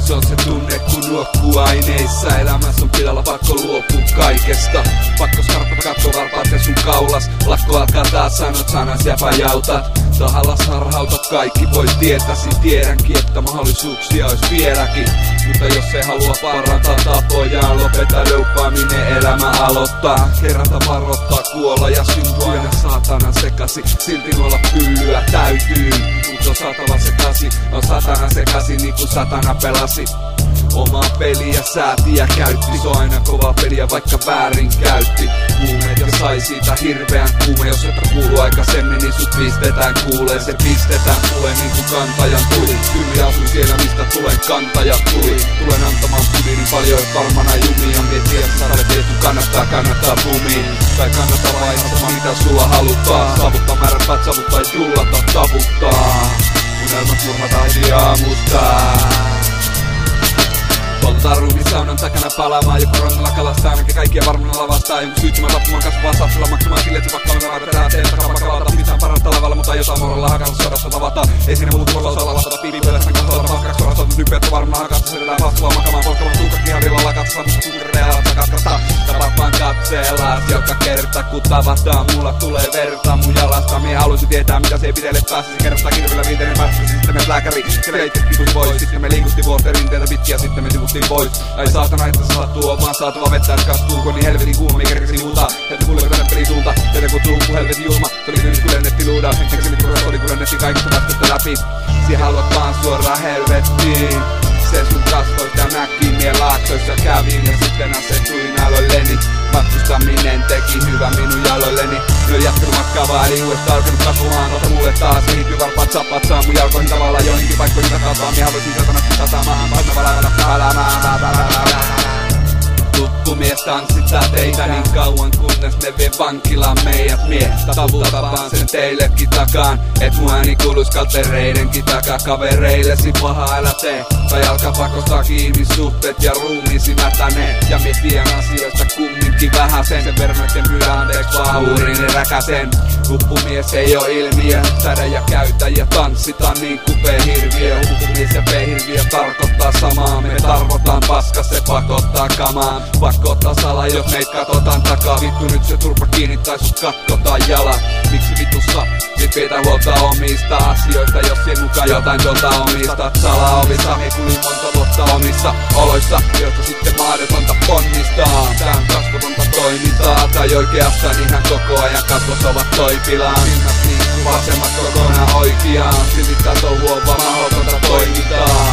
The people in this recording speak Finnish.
Se on se tunne kun nuokkuu aineissa. Elämässä on pilalla, pakko luopua kaikesta. Pakko skarpata katsoa varpaat ja sun kaulas. Lakko alkaa taas, sanot sanas ja pajautat. Tahallas harhautat kaikki, vois tietäsi. Tiedänkin, että mahdollisuuksia ois vieläkin. Mutta jos ei halua parantaa tapojaan, lopeta dopaaminen, elämä aloittaa. Kerätä varoittaa, kuolla ja syntyä aina saatana sekasi. Silti olla pyllyä täytyy, mut on satana sekasi. On satana sekasi niinku satana pelasi. Omaa peliä sääti ja käytti. Se on aina kova peliä vaikka väärin käytti. Kuumeet ja sai siitä hirveän kuume. Jos et kuulu aikaisemmin niin sut pistetään kuulee. Se pistetään tulee niinku kantajan tuli. Kyllä asun siellä mistä tulen kantaja tuli. Tulen antamaan pudini paljon varmana jumia. Mietin ja sadalle tehty kannattaa bumiin. Tai kannattaa vaihtaa mitä sulla halutaan. Savuttaa määränpäät savuttaa jullata tavuttaa. Unelmat murhata heti aamusta. Poltetaan ruumiin saunan takana palaamaan. Joku rannalla kalastaa ainakin kaikkia varmana lavastaa. Jonkun syytymään tappumaan kasvavaa saapsilla maksamaan sille, että vaikka olemme väärätään teen takapakalata. Mitään parantaa lavalla, mutta jotain moralla hakalla sodassa tavataan. Ei siinä muuta kolossa lavastata piipipöydässä kahtolta paskaksi suorastaan. Nypeättä varmana hakasta sedetään vastuva makamaan. Polkkavan tuukkakiharilla lakatsa kukurealla takaskasta. Tapaat vaan katseellaas joka kerta kun tavataan. Mulla tulee verta mun jalasta. Mie haluaisin tietää mitä se ei pitele pääsisi. Kerrottaa kirvillä viiteinen pääsisi. Sitten me lääkäri. Se veitset kitut pois. Sitten me liikusti vuorterinteitä pitkiä. Sitten me sivuttiin pois. Ai saatana että se sattuu omaan saatava vettä et kastuu. Kun niin helvetin kuuma mikä kerkesi huutaa. Heti kuulee tänne pelin suunta. Tätä kun tuu helvetin julma. Se oli nyt kulennetti luuda. Henkeksi nyt kurras oli kulennetti kaikista vastasta läpi. Siihen haluat vaan suoraan helvettiin. Se sun kasvoista näki mie laaksoissa kävin. Ja sitten asetuin aloilleni. Matkustaminen teki hyvä minun jaloilleni. Nyt jatkanut matkaa vaan eli uudestaan alkanut kasvumaan. Ota mulle taas kehittyy varpaat saappaat saa mun jalkoihin tavalla joihinkin paikkoihin takataan. Mie haluaisin satanasti satamaan. Painavalla elämään. Tuppumies tanssittaa teitä niin kauan kunnes ne vie vankilaan meidät miehet. Tavuta vaan sen teillekin takaan. Et mun ääni kuuluis kaltereidenkin takaa. Kavereillesi pahaa älä tee. Tai alkaa pakostaa ihmissuhteet ja ruumiisi mätänee. Ja mie tien asioista kumminkin vähäsen. Sen verran etten pyydä anteeksi vaan uurini räkäsen. Tuppumies ei oo ilmiö. Säde ja käytäjä tanssitaan niin kuin P-hirviö. Tuppumies ja P-hirviö tarkoittaa samaa. Me tarvotaan paska se pakottaa kamaan. Pakko ottaa salaa, jos meit katotaan takaa. Vittu nyt se turpa kiinni tai sut katkotaan jalat. Miksi vitussa sit pidetään huolta omista asioista. Jos ei mukaan jotain tuolta omistat. Salaa ovissa me kulin monta vuotta omissa oloissa, joista sitten mahdotonta ponnistaa. Tää on kasvotonta toimintaa. Tai oikeastaan ihan koko ajan kasvot ovat toipilaan. Silmät niin kuin vasemmat kokonaan oikeaan. Silittää touhua vaan mahdotonta toimintaa.